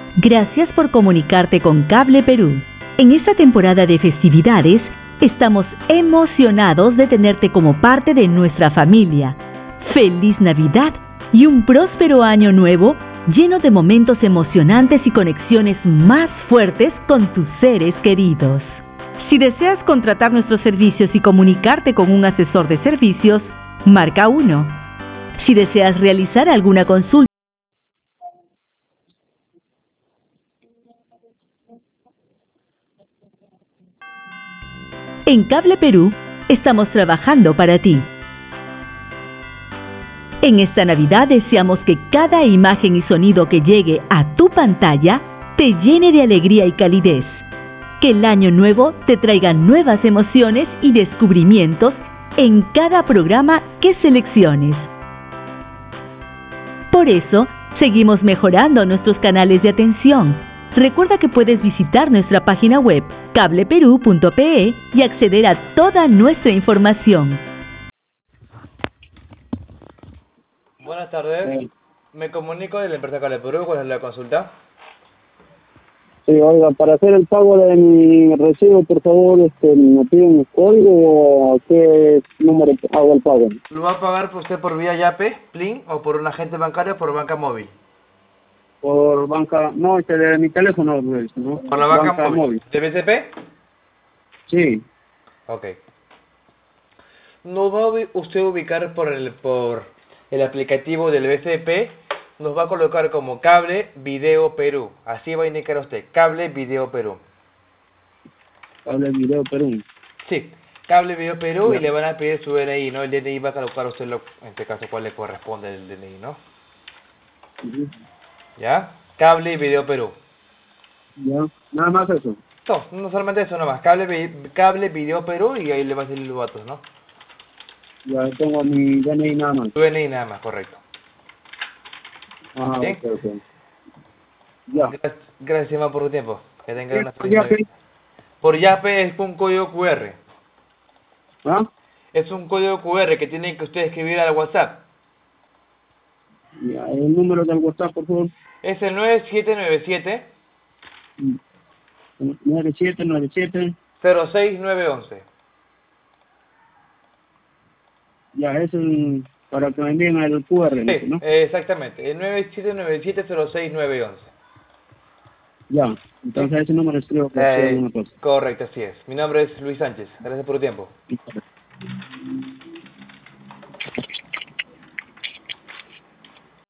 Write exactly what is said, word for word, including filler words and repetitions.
Gracias por comunicarte con Cable Perú. En esta temporada de festividades, estamos emocionados de tenerte como parte de nuestra familia. ¡Feliz Navidad y un próspero año nuevo lleno de momentos emocionantes y conexiones más fuertes con tus seres queridos! Si deseas contratar nuestros servicios y comunicarte con un asesor de servicios, marca uno. Si deseas realizar alguna consulta, en Cable Perú estamos trabajando para ti. En esta Navidad deseamos que cada imagen y sonido que llegue a tu pantalla te llene de alegría y calidez. Que el año nuevo te traiga nuevas emociones y descubrimientos en cada programa que selecciones. Por eso, seguimos mejorando nuestros canales de atención. Recuerda que puedes visitar nuestra página web cable perú punto pe y acceder a toda nuestra información. Buenas tardes. Sí, Me comunico de la empresa Cable Perú. ¿Cuál es la consulta? sí, oiga, para hacer el pago de mi recibo, por favor, este, ¿me piden el código o qué número hago el pago? ¿Lo va a pagar por usted por vía Yape, Plin, o por un agente bancario o por banca móvil? Por banca, no, este de mi teléfono, pues, ¿no? ¿Por la banca, móvil? ¿De B C P? Sí, Ok. Nos va a ubi- usted ubicar por el, por el aplicativo del B C P. Nos va a colocar como Cable Video Perú. Así va a indicar usted, Cable Video Perú. habla el video Perú. Sí, Cable Video Perú, y Ya, le van a pedir su D N I, ¿no? El D N I va a colocar usted, lo, en este caso, cuál le corresponde el D N I, ¿no? ujú, ¿Ya? Cable Video Perú. ya, nada más eso. No, no solamente eso nomás, Cable, Vi- Cable Video Perú, y ahí le va a salir los datos, ¿no? Ya tengo mi D N I nada más. Tu D N I nada más, correcto. Ah, ¿Bien? ok, ok. Ya. Gracias, gracias Emma, por tu tiempo. Que tenga una ¿Esto feliz ya Navidad. qué? Por Yape es un código Q R. ¿Ah? Es un código Q R que tienen que ustedes escribir al WhatsApp. Ya, el número del WhatsApp, por favor. Es el nueve siete nueve siete nueve siete nueve siete. cero seis nueve once. Ya, es el, para que me envíen el Q R, dice, Sí, ¿no? exactamente. El nueve siete nueve siete cero seis nueve once. Ya, entonces a ese número escribo que sea Eh, alguna cosa. correcto, así es. Mi nombre es Luis Sánchez. Gracias por tu tiempo.